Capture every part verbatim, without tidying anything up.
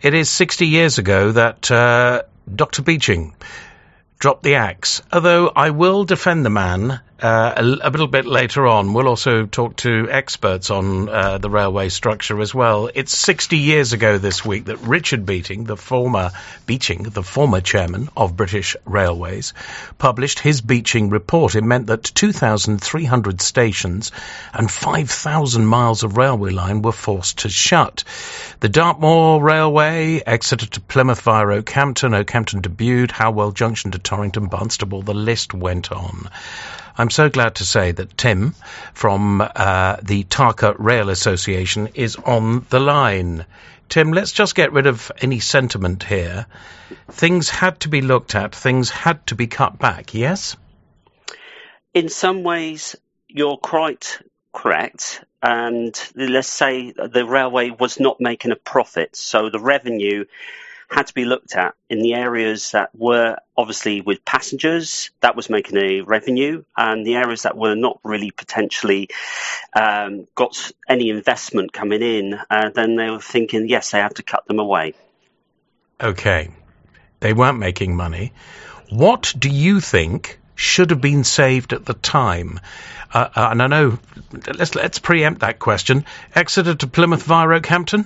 it is sixty years ago that uh, Doctor Beeching dropped the axe, although I will defend the man uh, a, a little bit later on. We'll also talk to experts on uh, the railway structure as well. It's sixty years ago this week that Richard Beeching, the former Beeching, the former chairman of British Railways, published his Beeching report. It meant that two thousand three hundred stations and five thousand miles of railway line were forced to shut. The Dartmoor Railway, Exeter to Plymouth via Oakhampton, Oakhampton to Bude, Howell Junction to Torrington, Barnstaple, the list went on. I'm so glad to say that Tim from uh, the Tarka Rail Association is on the line. Tim, let's just get rid of any sentiment here. Things had to be looked at, things had to be cut back, yes? In some ways, you're quite correct. And let's say the railway was not making a profit, so the revenue had to be looked at in the areas that were obviously with passengers, that was making a revenue, and the areas that were not really potentially um, got any investment coming in, uh, then they were thinking, yes, they have to cut them away. Okay. They weren't making money. What do you think should have been saved at the time? Uh, uh, and I know, let's let's preempt that question. Exeter to Plymouth via Oakhampton?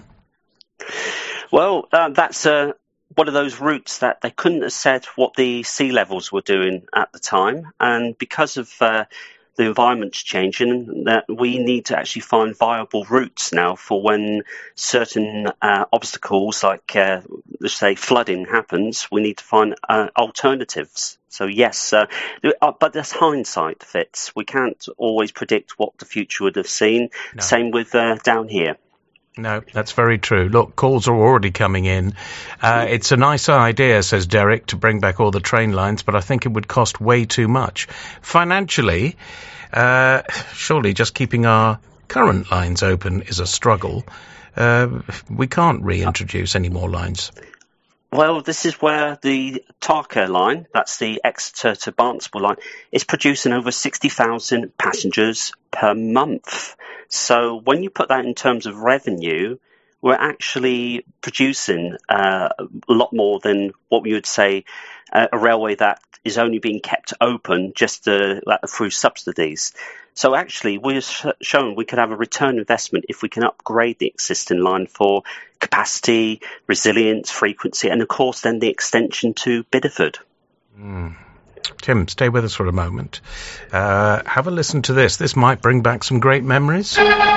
Well, uh, that's uh, one of those routes that they couldn't have said what the sea levels were doing at the time. And because of uh, the environment's changing, that we need to actually find viable routes now for when certain uh, obstacles like, uh, let's say, flooding happens, we need to find uh, alternatives. So, yes, uh, but that's hindsight, Fitz. We can't always predict what the future would have seen. No. Same with uh, down here. No, that's very true. Look, calls are already coming in. Uh, it's a nice idea, says Derek, to bring back all the train lines, but I think it would cost way too much. Financially, uh, surely just keeping our current lines open is a struggle. Uh, we can't reintroduce any more lines. Well, this is where the Tarka line, that's the Exeter to Barnstaple line, is producing over sixty thousand passengers per month. So when you put that in terms of revenue, we're actually producing uh, a lot more than what we would say uh, a railway that is only being kept open just uh, through subsidies. So actually, we're showing we could have a return investment if we can upgrade the existing line for capacity, resilience, frequency, and of course then the extension to Bideford. Mm. Tim, stay with us for a moment. Uh, have a listen to this. This might bring back some great memories.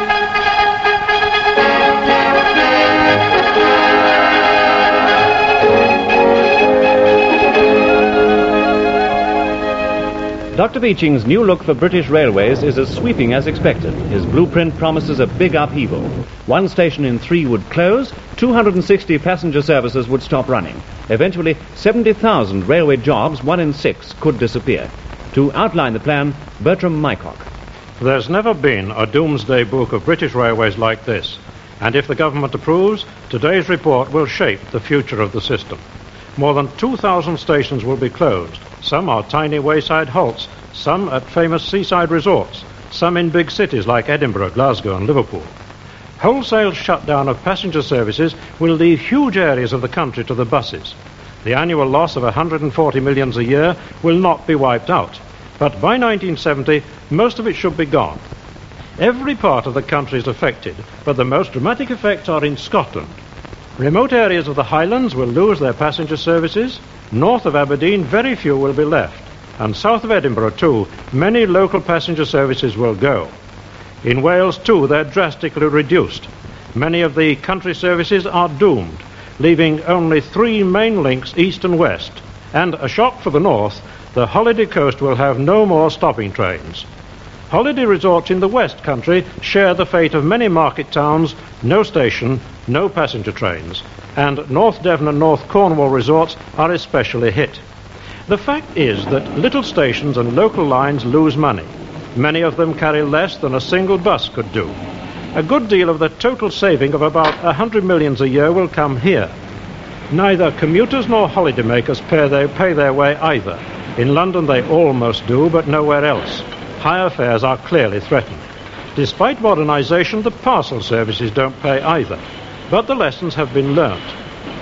Doctor Beeching's new look for British Railways is as sweeping as expected. His blueprint promises a big upheaval. One station in three would close, two hundred sixty passenger services would stop running. Eventually, seventy thousand railway jobs, one in six, could disappear. To outline the plan, Bertram Mycock. There's never been a doomsday book of British Railways like this, and if the government approves, today's report will shape the future of the system. More than two thousand stations will be closed. Some are tiny wayside halts, some at famous seaside resorts, some in big cities like Edinburgh, Glasgow and Liverpool. Wholesale shutdown of passenger services will leave huge areas of the country to the buses. The annual loss of one hundred forty millions a year will not be wiped out, but by nineteen seventy, most of it should be gone. Every part of the country is affected, but the most dramatic effects are in Scotland. Remote areas of the Highlands will lose their passenger services. North of Aberdeen, very few will be left. And south of Edinburgh, too, many local passenger services will go. In Wales, too, they're drastically reduced. Many of the country services are doomed, leaving only three main links east and west. And a shock for the north, the holiday coast will have no more stopping trains. Holiday resorts in the West Country share the fate of many market towns, no station, no passenger trains, and North Devon and North Cornwall resorts are especially hit. The fact is that little stations and local lines lose money. Many of them carry less than a single bus could do. A good deal of the total saving of about one hundred millions a year will come here. Neither commuters nor holidaymakers pay their, pay their way either. In London they almost do, but nowhere else. Higher fares are clearly threatened. Despite modernisation, the parcel services don't pay either. But the lessons have been learnt.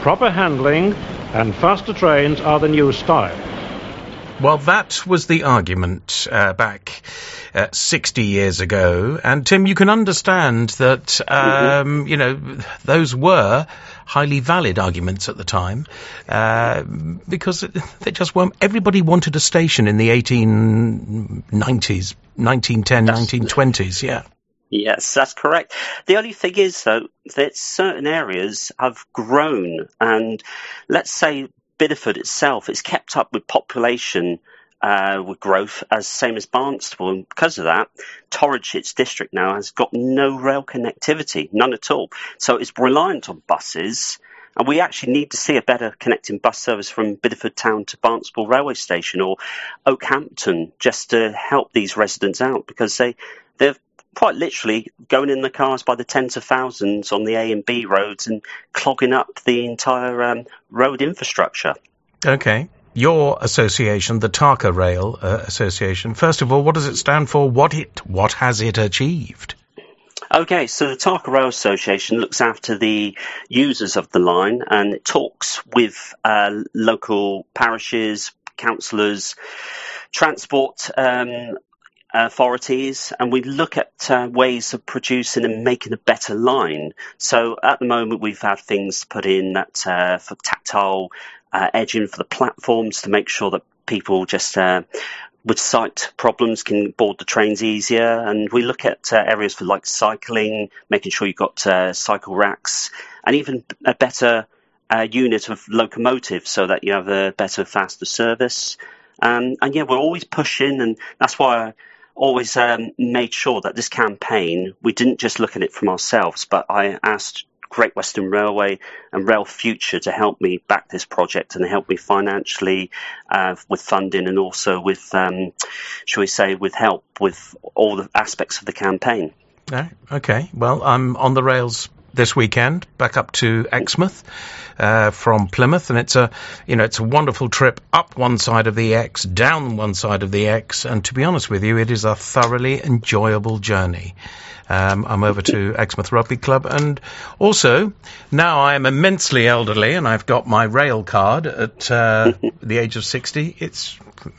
proper handling and faster trains are the new style. Well, that was the argument uh, back uh, sixty years ago. And, Tim, you can understand that, um, you know, those were highly valid arguments at the time uh, because they just weren't. Everybody wanted a station in the eighteen nineties, nineteen ten, that's, nineteen twenties, yeah. Yes, that's correct. The only thing is, though, that certain areas have grown. And let's say Bideford itself, it's kept up with population uh, with growth, as same as Barnstaple. And because of that, Torridge, its district now, has got no rail connectivity, none at all. So it's reliant on buses. And we actually need to see a better connecting bus service from Bideford Town to Barnstaple Railway Station or Oakhampton, just to help these residents out, because they, they're quite literally going in the cars by the tens of thousands on the A and B roads and clogging up the entire um, road infrastructure. Okay. Your association, the Tarka Rail uh, Association, first of all, what does it stand for? What it, what has it achieved? Okay, so the Tarka Rail Association looks after the users of the line, and it talks with uh, local parishes, councillors, transport um authorities, and we look at uh, ways of producing and making a better line. So at the moment we've had things put in that uh, for tactile uh, edging for the platforms to make sure that people just uh, with sight problems can board the trains easier. And we look at uh, areas for like cycling, making sure you've got uh, cycle racks, and even a better uh, unit of locomotive so that you have a better, faster service. Um, and yeah, we're always pushing, and that's why I always um, made sure that this campaign, we didn't just look at it from ourselves, but I asked Great Western Railway and Rail Future to help me back this project and help me financially uh, with funding, and also with, um, shall we say, with help with all the aspects of the campaign. Oh, okay. Well, I'm on the rails this weekend, back up to Exmouth uh, from Plymouth, and it's a, you know, it's a wonderful trip up one side of the X, down one side of the X, and to be honest with you, it is a thoroughly enjoyable journey. Um, I'm over to Exmouth Rugby Club, and also now I am immensely elderly, and I've got my rail card at uh, the age of sixty. It's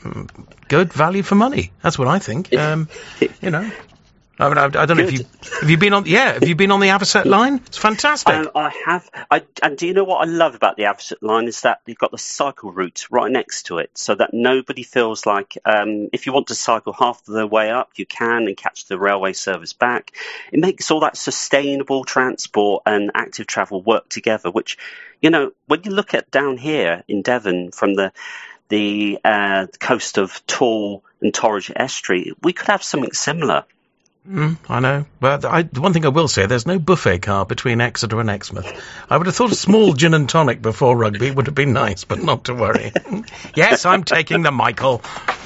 good value for money. That's what I think. Um, you know. I mean, I, I don't know if you have you been on. Yeah, have you been on the Avocet line? It's fantastic. Um, I have. I, and do you know what I love about the Avocet line is that you've got the cycle route right next to it, so that nobody feels like um, if you want to cycle half the way up, you can and catch the railway service back. It makes all that sustainable transport and active travel work together. Which, you know, when you look at down here in Devon from the the uh, coast of Tall and Torridge Estuary, we could have something similar. Mm, I know. But I, one thing I will say, there's no buffet car between Exeter and Exmouth. I would have thought a small gin and tonic before rugby would have been nice, but not to worry. Yes, I'm taking the Michael.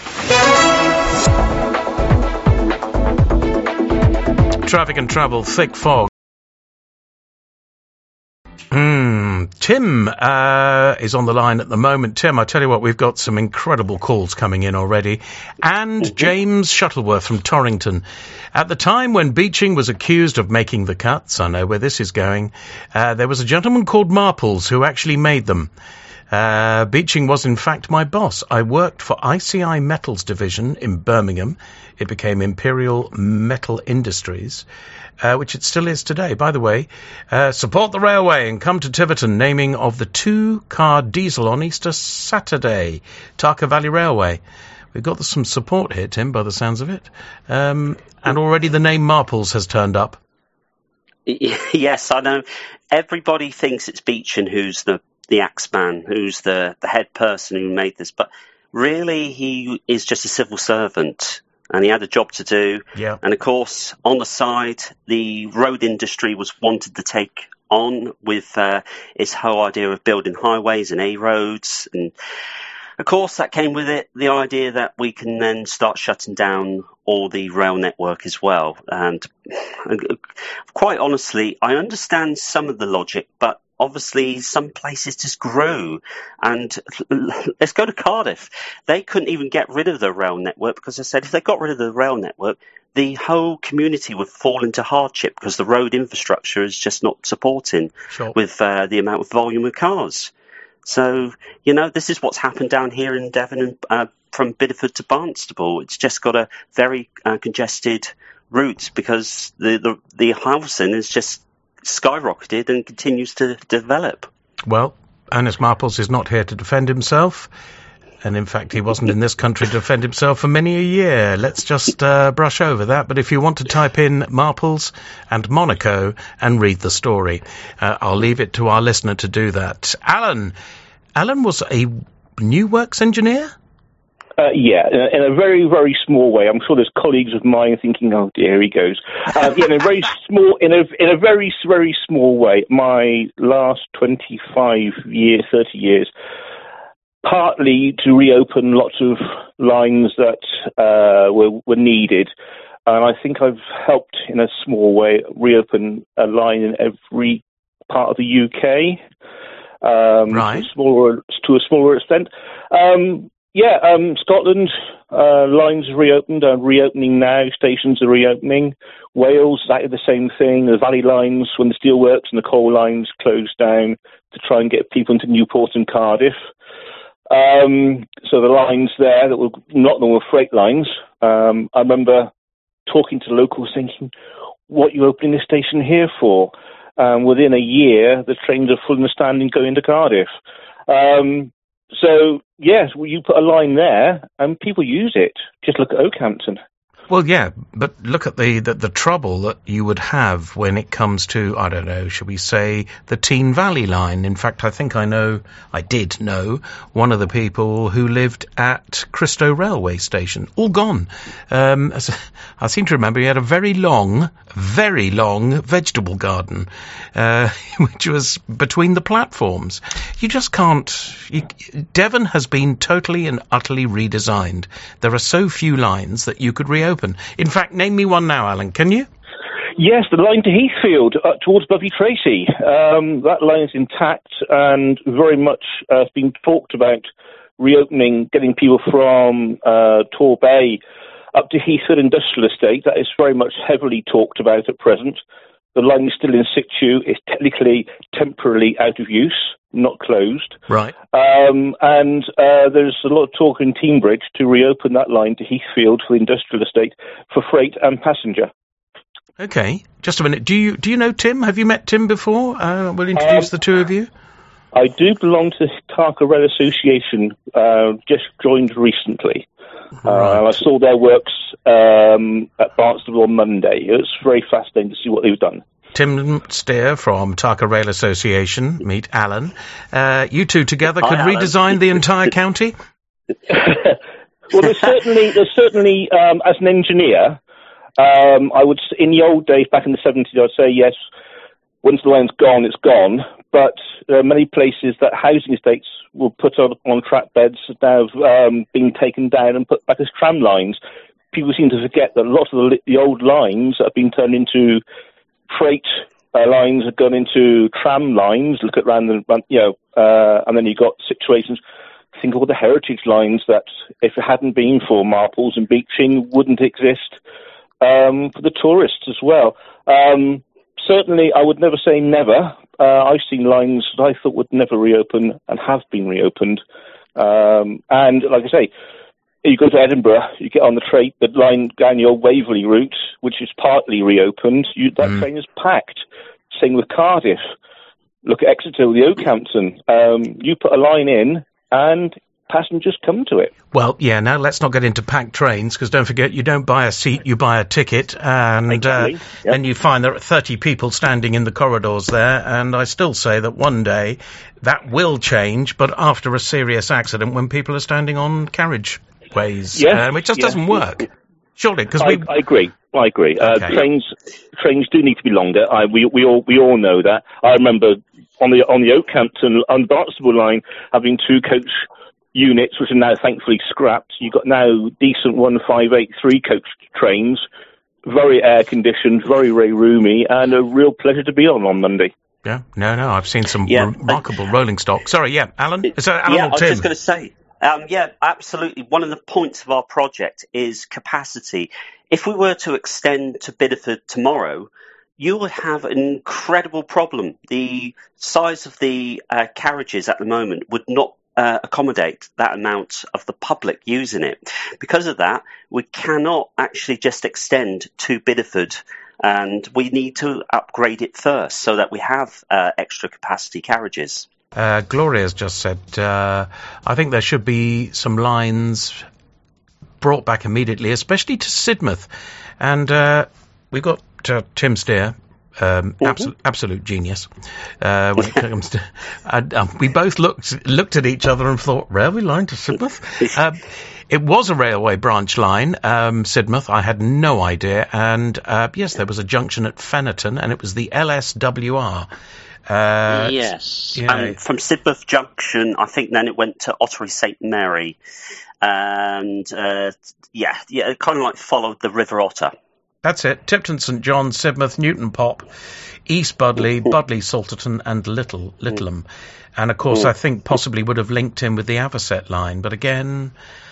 Traffic and travel, thick fog. Hmm. Tim uh, is on the line at the moment. Tim, I tell you what, we've got some incredible calls coming in already. And mm-hmm. James Shuttleworth from Torrington. At the time when Beeching was accused of making the cuts, I know where this is going, uh, there was a gentleman called Marples who actually made them. Uh, Beeching was in fact my boss. I worked for I C I Metals Division in Birmingham. It became Imperial Metal Industries, uh, which it still is today. By the way, uh, support the railway and come to Tiverton, naming of the two-car diesel on Easter Saturday, Tarka Valley Railway. We've got some support here, Tim, by the sounds of it. Um, and already the name Marples has turned up. Yes, I know. Everybody thinks it's Beeching who's the the axeman, who's the, the head person who made this, but really he is just a civil servant, and he had a job to do. Yeah. And of course, on the side, the road industry was wanted to take on with uh, its whole idea of building highways and A roads, and of course that came with it the idea that we can then start shutting down all the rail network as well. And quite honestly, I understand some of the logic, but obviously some places just grew. And let's go to Cardiff. They couldn't even get rid of the rail network because they said if they got rid of the rail network, the whole community would fall into hardship because the road infrastructure is just not supporting Sure. with uh, the amount of volume of cars. So, you know, this is what's happened down here in Devon and uh, from Bideford to Barnstaple. It's just got a very uh, congested route because the, the, the housing is just skyrocketed and continues to develop. Well, Ernest Marples is not here to defend himself. And in fact, he wasn't in this country to defend himself for many a year. Let's just uh, brush over that. But if you want to type in Marples and Monaco and read the story, uh, I'll leave it to our listener to do that. Alan, Alan was a new works engineer? Uh, yeah, in a, in a very, very small way. I'm sure there's colleagues of mine thinking, "Oh dear, here he goes." Uh, yeah, in a very small, in a in a very, very small way. My last twenty-five years, thirty years. Partly to reopen lots of lines that uh, were, were needed. And I think I've helped in a small way reopen a line in every part of the U K. Um, right. To a smaller, to a smaller extent. Um, yeah, um, Scotland, uh, lines are reopened, are reopening now, stations are reopening. Wales, exactly the same thing. The Valley lines, when the steelworks and the coal lines closed down to try and get people into Newport and Cardiff. Um, so the lines there that were not normal freight lines. Um, I remember talking to locals thinking, what are you opening this station here for? Um, within a year, the trains are full and standing going to Cardiff. Um, so, yes, well, you put a line there and people use it. Just look at Oakhampton. Well, yeah, but look at the, the, the trouble that you would have when it comes to, I don't know, shall we say, the Tean Valley line. In fact, I think I know, I did know, one of the people who lived at Cristo Railway Station. All gone. Um, I seem to remember he had a very long, very long vegetable garden, uh, which was between the platforms. You just can't... You, Devon has been totally and utterly redesigned. There are so few lines that you could reopen. In fact, name me one now, Alan, can you? Yes, the line to Heathfield, uh, towards Bovey Tracy. Um, that line is intact and very much uh, been talked about reopening, getting people from uh, Tor Bay up to Heathfield Industrial Estate. That is very much heavily talked about at present. The line is still in situ. It's technically temporarily out of use, not closed. Right. Um, and uh, there's a lot of talk in Teignbridge to reopen that line to Heathfield for the industrial estate for freight and passenger. Okay, just a minute. Do you do you know Tim? Have you met Tim before? Uh, we'll introduce um, the two of you. I do belong to the Tarka Rail Association, uh, just joined recently. Right. Uh, I saw their works um, at Barnstaple on Monday. It was very fascinating to see what they've done. Tim Steer from Tarka Rail Association, meet Alan. Uh, you two together could Hi, redesign the entire county? Well, there's certainly, there's certainly um, as an engineer, um, I would, in the old days, back in the seventies, I'd say, yes, once the line's gone, it's gone. But there are many places that housing estates will put on, on track beds now have um, been taken down and put back as tram lines. People seem to forget that lots of the, the old lines have been turned into freight uh, lines, have gone into tram lines. Look at around the, you know, uh, and then you've got situations. Think of all the heritage lines that, if it hadn't been for Marples and Beeching, wouldn't exist um, for the tourists as well. Um, certainly, I would never say never. Uh, I've seen lines that I thought would never reopen and have been reopened. Um, and like I say, you go to Edinburgh, you get on the train, the line down your Waverley route, which is partly reopened. You, that mm. train is packed. Same with Cardiff. Look at Exeter, the Oakhampton. Um, you put a line in, and passengers come to it. Well, yeah, now let's not get into packed trains, because don't forget, you don't buy a seat, you buy a ticket, and exactly. uh, yep. then you find there are thirty people standing in the corridors there, and I still say that one day that will change, but after a serious accident when people are standing on carriageways, yes. um, it just yes. doesn't work. Surely, because I, we... I agree. I agree. Okay. Uh, trains, trains do need to be longer. I, we, we all, we all know that. I remember on the on the Oakhampton, on the Barnstaple line, having two coach units, which are now thankfully scrapped. You've got now decent one five eight three coach trains, very air conditioned, very very roomy, and a real pleasure to be on on Monday. Yeah, no, no, I've seen some Yeah, remarkable uh, rolling stock. Sorry, yeah, Alan? Is that Alan yeah, or I was Tim? just going to say, um, yeah, absolutely. One of the points of our project is capacity. If we were to extend to Bideford tomorrow, you would have an incredible problem. The size of the uh, carriages at the moment would not uh, accommodate that amount of the public using it. Because of that, we cannot actually just extend to Bideford, and we need to upgrade it first so that we have uh, extra capacity carriages. Uh, Gloria's just said, uh, I think there should be some lines brought back immediately, especially to Sidmouth. And uh, we've got uh, Tim Steer, um, mm-hmm. absolute, absolute genius. Uh, when it comes to, uh, um, we both looked looked at each other and thought, railway line to Sidmouth? uh, it was a railway branch line, um, Sidmouth. I had no idea. And uh, yes, there was a junction at Fennerton, and it was the L S W R. Uh, yes. Yeah. And from Sidmouth Junction, I think then it went to Ottery Saint Mary. And uh, yeah, yeah, it kind of like followed the River Otter. That's it. Tipton, St John, Sidmouth, Newton Pop, East Budley, Budley, Salterton, and Little Littleham. And of course, I think possibly would have linked in with the Avocet line. But again,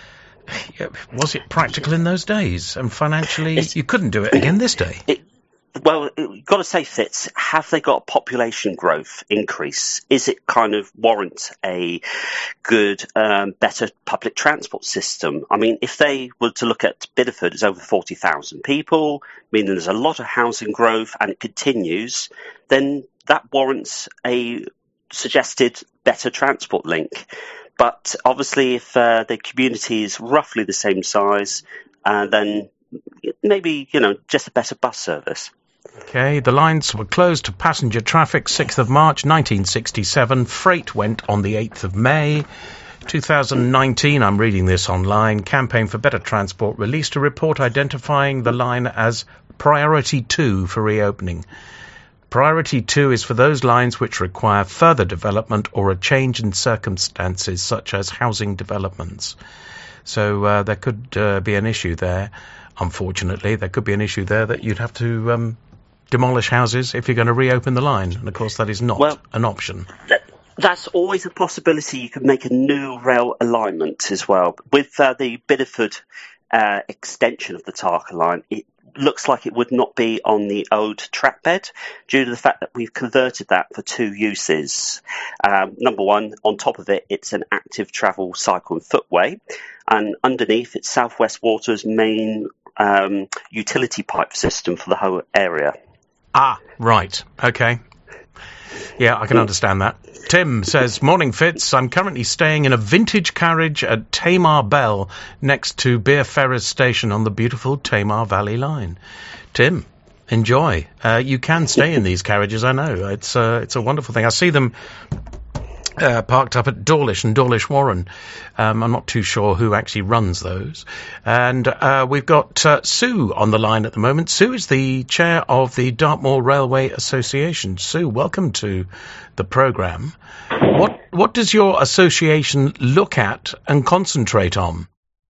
was it practical in those days? And financially, it's, you couldn't do it again this day. It, Well, you've got to say, Fitz, have they got a population growth increase? Is it kind of warrant a good, um, better public transport system? I mean, if they were to look at Bideford, it's over forty thousand people, meaning there's a lot of housing growth and it continues, then that warrants a suggested better transport link. But obviously, if uh, the community is roughly the same size, uh, then maybe, you know, just a better bus service. Okay, the lines were closed to passenger traffic sixth of March nineteen sixty-seven. Freight went on the eighth of May two thousand nineteen. I'm reading this online. Campaign for Better Transport released a report identifying the line as Priority two for reopening. Priority two is for those lines which require further development or a change in circumstances such as housing developments. So uh, there could uh, be an issue there. Unfortunately, there could be an issue there that you'd have to um, demolish houses if you're going to reopen the line. And, of course, that is not well, an option. That, that's always a possibility. You could make a new rail alignment as well. With uh, the Bideford uh, extension of the Tarka line, it looks like it would not be on the old track bed due to the fact that we've converted that for two uses. Um, number one, on top of it, it's an active travel cycle and footway. And underneath, it's South West Water's main um, utility pipe system for the whole area. Ah, right. Okay. Yeah, I can understand that. Tim says, morning Fitz, I'm currently staying in a vintage carriage at Tamar Bell next to Beer Ferrers Station on the beautiful Tamar Valley line. Tim, enjoy. Uh, you can stay in these carriages, I know. It's, uh, it's a wonderful thing. I see them Uh, parked up at Dawlish and Dawlish Warren. Um, I'm not too sure who actually runs those. And uh, we've got uh, Sue on the line at the moment. Sue is the chair of the Dartmoor Railway Association. Sue, welcome to the programme. What, what does your association look at and concentrate on?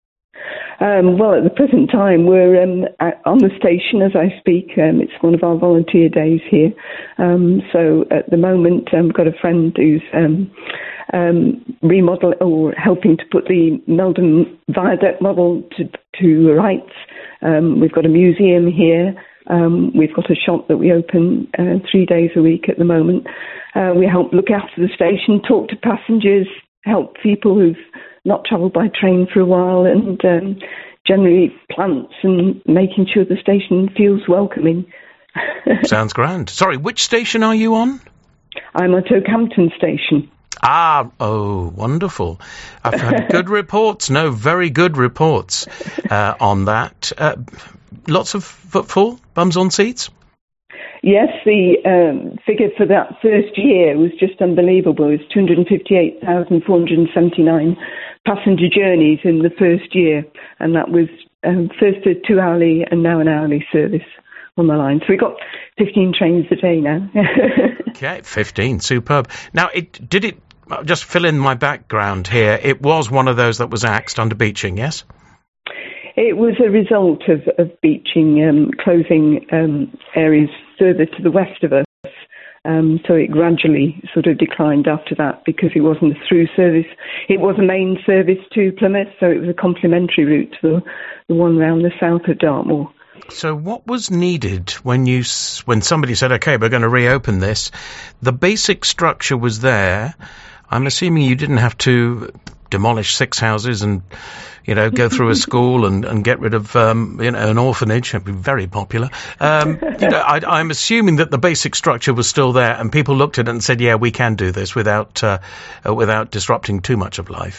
Um, well, at the present time, we're um, at, on the station as I speak. Um, it's one of our volunteer days here. Um, so at the moment, I've um, got a friend who's um, um, remodel or helping to put the Meldon Viaduct model to, to rights. Um, we've got a museum here. Um, we've got a shop that we open uh, three days a week at the moment. Uh, we help look after the station, talk to passengers, help people who've not travelled by train for a while, and um, generally plants and making sure the station feels welcoming. Sounds grand. Sorry, which station are you on? I'm at Oakhampton Station. Ah, oh, wonderful. I've had good reports, no, very good reports uh, on that. Uh, lots of footfall, bums on seats? Yes, the um, figure for that first year was just unbelievable. It was two hundred fifty-eight thousand four hundred seventy-nine passenger journeys in the first year, and that was um, first a two-hourly and now an hourly service on the line. So we've got fifteen trains a day now. Okay, fifteen, superb. Now, it did it, just fill in my background here, it was one of those that was axed under Beeching, yes? It was a result of, of Beeching um, closing um, areas further to the west of us. Um, so it gradually sort of declined after that because it wasn't a through service. It was a main service to Plymouth, so it was a complementary route to the, the one round the south of Dartmoor. So what was needed when you when somebody said, OK, we're going to reopen this? The basic structure was there. I'm assuming you didn't have to demolish six houses and, you know, go through a school and, and get rid of, um, you know, an orphanage. It'd be very popular. Um, you know, I, I'm assuming that the basic structure was still there and people looked at it and said, yeah, we can do this without, uh, uh, without disrupting too much of life.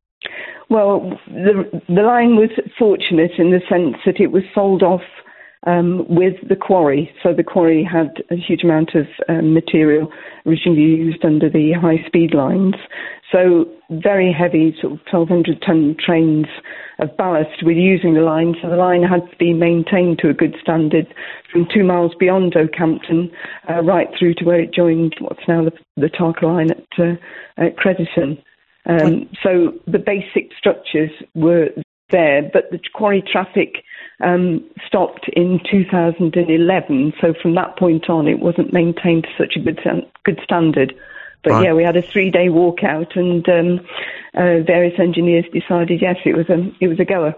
Well, the, the line was fortunate in the sense that it was sold off Um, with the quarry. So the quarry had a huge amount of um, material originally used under the high-speed lines. So very heavy, sort of twelve hundred ton trains of ballast were using the line. So the line had to be maintained to a good standard from two miles beyond Oakhampton uh, right through to where it joined what's now the, the Tarka line at, uh, at Crediton. Um, so the basic structures were there, but the quarry traffic Um, stopped in two thousand eleven, so from that point on it wasn't maintained to such a good good standard. But right. yeah, we had a three-day walkout, and um, uh, various engineers decided yes, it was a it was a goer.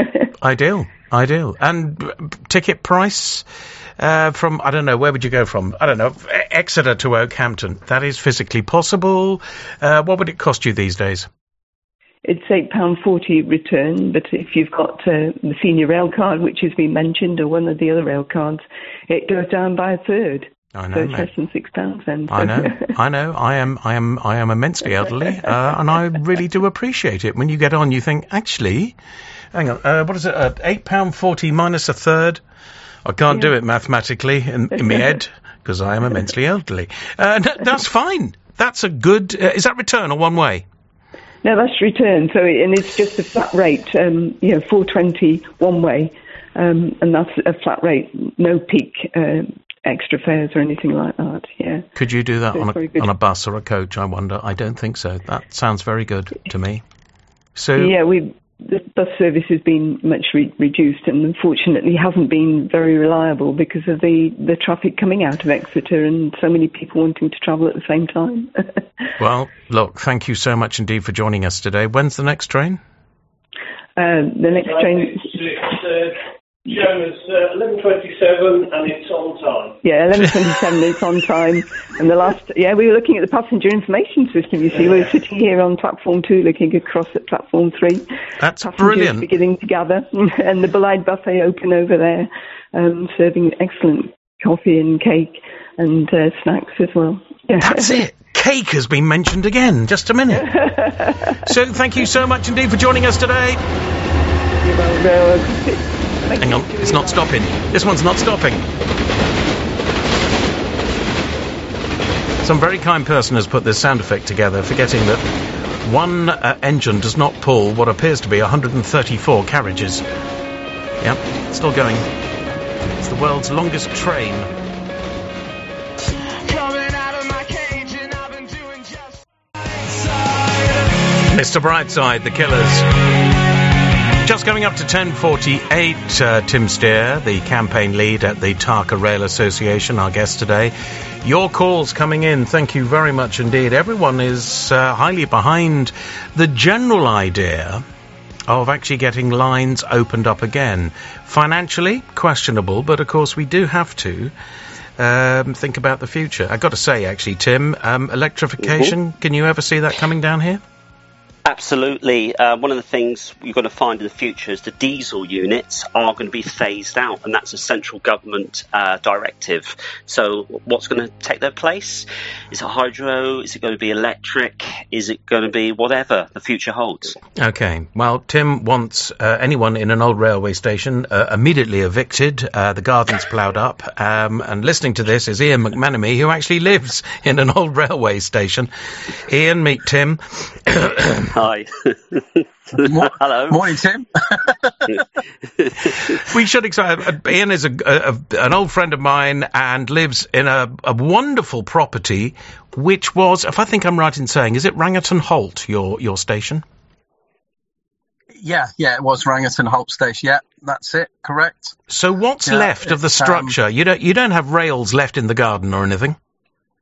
Ideal, ideal. And ticket price uh, from I don't know, where would you go from? I don't know, Exeter to Oakhampton. That is physically possible. Uh, what would it cost you these days? It's eight pounds forty return, but if you've got uh, the senior rail card, which has been mentioned, or one of the other rail cards, it goes down by a third. I know, so it's mate. less than six pounds then. So. I know, I know. I am, I am, I am immensely elderly, uh, and I really do appreciate it. When you get on, you think, actually, hang on, uh, what is it? Uh, eight pounds forty minus a third. I can't yeah. do it mathematically in, in my head because I am immensely elderly. Uh, n- that's fine. That's a good. Uh, is that return or one way? No, that's return. So, and it's just a flat rate, um, you know, four twenty one way, um, and that's a flat rate, no peak uh, extra fares or anything like that. Yeah. Could you do that so on a on a bus or a coach? I wonder. I don't think so. That sounds very good to me. So yeah, we the bus service has been much re- reduced, and unfortunately hasn't been very reliable because of the, the traffic coming out of Exeter and so many people wanting to travel at the same time. Well, look, thank you so much indeed for joining us today. When's the next train? Uh, the next train... Jonas, uh, eleven twenty-seven, and it's on time. Yeah, eleven twenty-seven is on time. And the last, yeah, we were looking at the passenger information system, you see. Yeah. We were sitting here on platform two, looking across at platform three. That's Passengers brilliant. Beginning to gather. And the Belied Buffet open over there, um, serving excellent coffee and cake and uh, snacks as well. Yeah. That's it. Cake has been mentioned again. Just a minute. So thank you so much indeed for joining us today. You're welcome. Hang on, it's not stopping. This one's not stopping. Some very kind person has put this sound effect together, forgetting that one uh, engine does not pull what appears to be one hundred thirty-four carriages. Yep, still going. It's the world's longest train. Mister Brightside, The Killers. Just coming up to ten forty-eight, uh, Tim Steer, the campaign lead at the Tarka Rail Association, our guest today. Your calls coming in, thank you very much indeed. Everyone is uh, highly behind the general idea of actually getting lines opened up again. Financially, questionable, but of course we do have to um, think about the future. I've got to say, actually, Tim, um, electrification, mm-hmm. Can you ever see that coming down here? Absolutely. Uh, one of the things you're going to find in the future is the diesel units are going to be phased out, and that's a central government uh, directive. So what's going to take their place? Is it hydro? Is it going to be electric? Is it going to be whatever the future holds? Okay. Well, Tim wants uh, anyone in an old railway station uh, immediately evicted, uh, the gardens ploughed up, um, and listening to this is Ian McManamy, who actually lives in an old railway station. Ian, meet Tim. Hi. Hello. Morning, Tim. We should explain. Ian is a, a, an old friend of mine and lives in a, a wonderful property, which was, if I think I'm right in saying, is it Rangerton Holt, your your station? Yeah, yeah, it was Rangerton Holt Station. Yeah, that's it. Correct. So what's yeah, left of the structure? Um, you don't you don't have rails left in the garden or anything?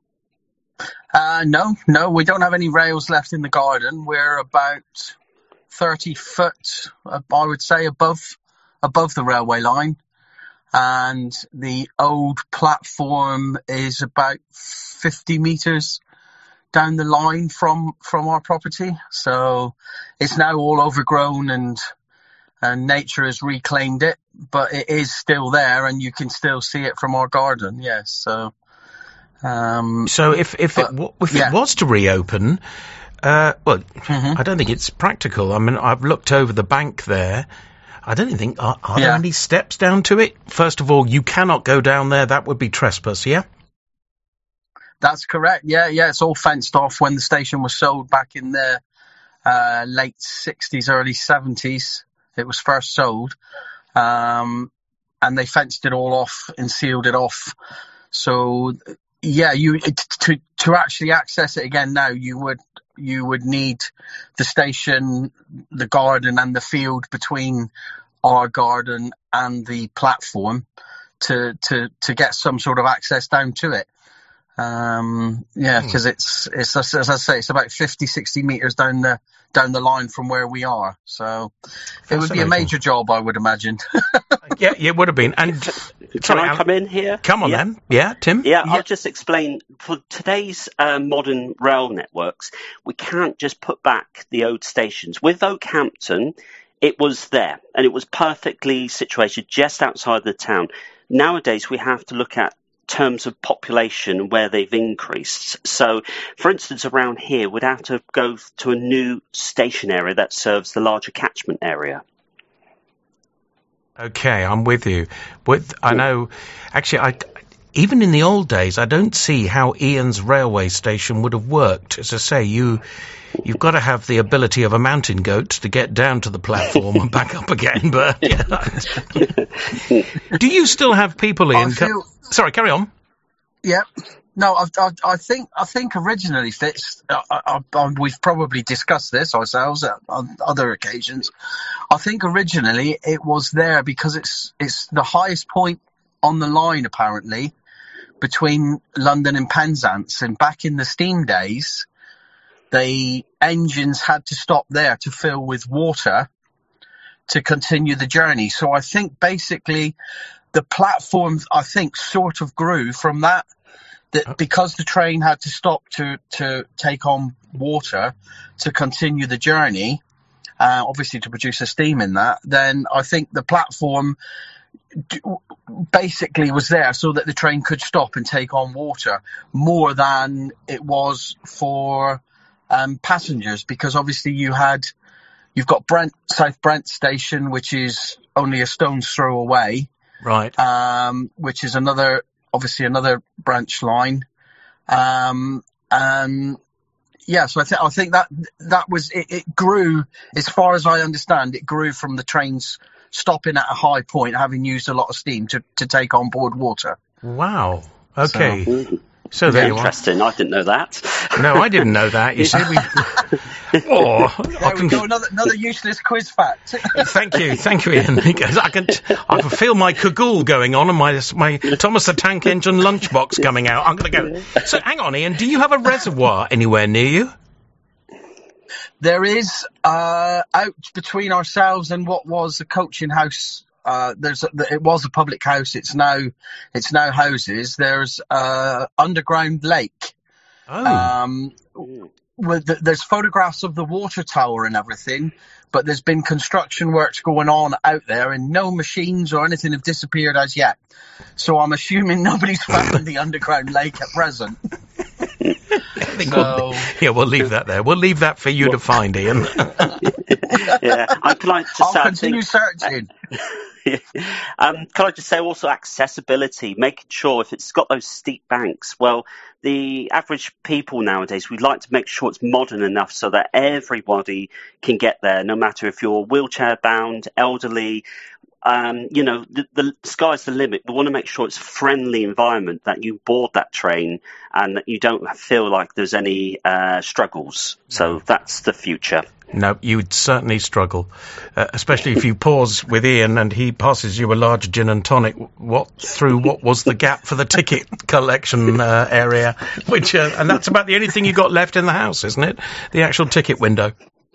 Uh, no, no, we don't have any rails left in the garden. We're about thirty foot, uh, I would say, above above the railway line. And the old platform is about fifty metres down the line from, from our property. So it's now all overgrown and and nature has reclaimed it, but it is still there and you can still see it from our garden, yes. So um, so if, if, but, it, w- if yeah. it was to reopen, uh, well, mm-hmm. I don't think it's practical. I mean, I've looked over the bank there. I don't think, are, are yeah. there any steps down to it? First of all, you cannot go down there. That would be trespass, yeah? That's correct. Yeah, yeah. It's all fenced off. When the station was sold back in the uh, late sixties, early seventies, it was first sold. Um, and they fenced it all off and sealed it off. So, yeah, you it, to to actually access it again now, you would you would need the station, the garden, and the field between our garden and the platform to to to get some sort of access down to it. Um, yeah, because hmm. it's it's as I say, it's about fifty, sixty meters down the down the line from where we are. So it would be a major job, I would imagine. yeah, it would have been. And can sorry, I Alan, come in here? Come on yeah. then. Yeah, Tim. Yeah, yeah, I'll just explain. For today's uh, modern rail networks, we can't just put back the old stations. With Oakhampton, it was there and it was perfectly situated just outside the town. Nowadays, we have to look at terms of population where they've increased. So, for instance, around here, we'd have to go to a new station area that serves the larger catchment area. Okay, I'm with you. With I know, actually, I even in the old days, I don't see how Ian's railway station would have worked. As I say, you you've got to have the ability of a mountain goat to get down to the platform and back up again. But yeah. Do you still have people, Ian? Feel... Sorry, carry on. Yeah. No, I, I, I think I think originally, Fitz, I, I, I, we've probably discussed this ourselves at, on other occasions. I think originally it was there because it's it's the highest point on the line, apparently, between London and Penzance. And back in the steam days, the engines had to stop there to fill with water to continue the journey. So I think basically the platform, I think, sort of grew from that. That because the train had to stop to, to take on water to continue the journey, uh, obviously to produce a steam in that, then I think the platform d- basically was there so that the train could stop and take on water more than it was for um, passengers, because obviously you had, you've got Brent, South Brent Station, which is only a stone's throw away. Right. Um, which is another, obviously another branch line. Um, and yeah, so I think, I think that, that was, it, it grew, as far as I understand, it grew from the trains stopping at a high point, having used a lot of steam to, to take on board water. Wow. Okay. So, so there you are. Interesting. I didn't know that. No, I didn't know that. You see, we... oh, there I can... we go. Another, another useless quiz fact. Thank you, thank you, Ian. I can, I can feel my cagoule going on and my my Thomas the Tank Engine lunchbox coming out. I'm going to go. So, hang on, Ian. Do you have a reservoir anywhere near you? There is, uh, out between ourselves and what was a coaching house. Uh, there's, a, it was a public house. It's now, it's now houses. There's a underground lake. Oh. Um, with the, there's photographs of the water tower and everything, but there's been construction works going on out there, and no machines or anything have disappeared as yet. So I'm assuming nobody's found the underground lake at present. I think so, we'll, yeah, we'll leave that there. We'll leave that for you well, to find, Ian. yeah, I'd like to I'll say, continue think, searching. um, can I just say also accessibility, making sure if it's got those steep banks, well, the average people nowadays, we'd like to make sure it's modern enough so that everybody can get there, no matter if you're wheelchair bound, elderly. Um, you know, the, the sky's the limit. We want to make sure it's a friendly environment, that you board that train and that you don't feel like there's any uh, struggles. So that's the future. No, you would certainly struggle, uh, especially if you pause with Ian and he passes you a large gin and tonic. What through what was the gap for the ticket collection uh, area, which uh, and that's about the only thing you got left in the house, isn't it? The actual ticket window.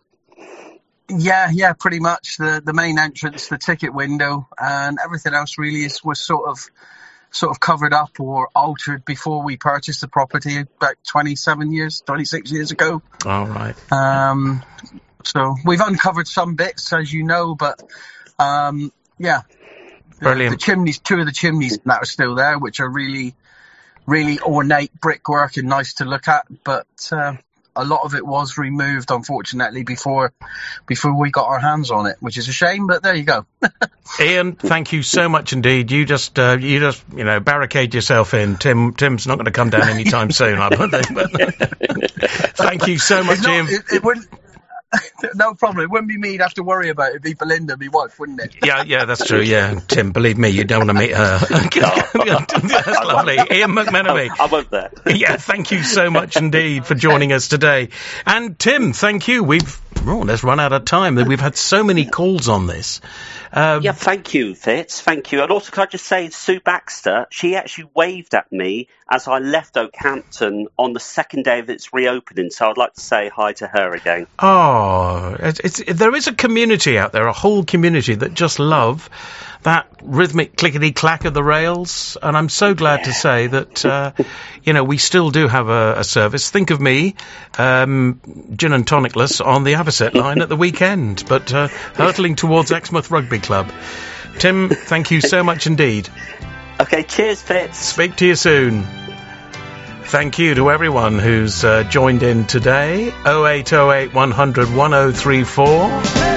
Yeah, yeah, pretty much the the main entrance, the ticket window, and everything else really is was sort of. sort of covered up or altered before we purchased the property about twenty-seven years, twenty-six years ago. All right. Um, so we've uncovered some bits, as you know, but um, yeah. Brilliant. The, the chimneys, two of the chimneys that are still there, which are really, really ornate brickwork and nice to look at, but uh, a lot of it was removed, unfortunately, before before we got our hands on it, which is a shame, but there you go. Ian, thank you so much indeed. You just, uh, you just, you know, barricade yourself in. Tim, Tim's not going to come down anytime soon, I don't think. But thank you so much, not, Ian. It, it wouldn't. No problem. It wouldn't be me to have to worry about it. It'd be Belinda, my wife, wouldn't it? Yeah, yeah, that's true. Yeah, Tim, believe me, you don't want to meet her. That's lovely. Ian McMenemy. I won't there. Yeah, thank you so much indeed for joining us today. And Tim, thank you. We've more or less run out of time. We've had so many calls on this. Um, yeah, thank you, Fitz. Thank you. And also, can I just say, Sue Baxter, she actually waved at me as I left Oakhampton on the second day of its reopening. So I'd like to say hi to her again. Oh, it's, it's, there is a community out there, a whole community that just love that rhythmic clickety-clack of the rails, and I'm so glad yeah. to say that, uh, you know, we still do have a, a service. Think of me, um, gin and tonicless on the Avocet line at the weekend, but uh, hurtling towards Exmouth Rugby Club. Tim, thank you so much indeed. Okay, cheers, Fitz. Speak to you soon. Thank you to everyone who's uh, joined in today. oh eight oh eight, one hundred, one oh three four.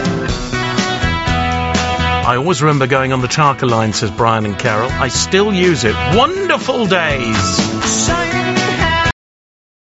I always remember going on the Tarka line, says Brian and Carol. I still use it. Wonderful days.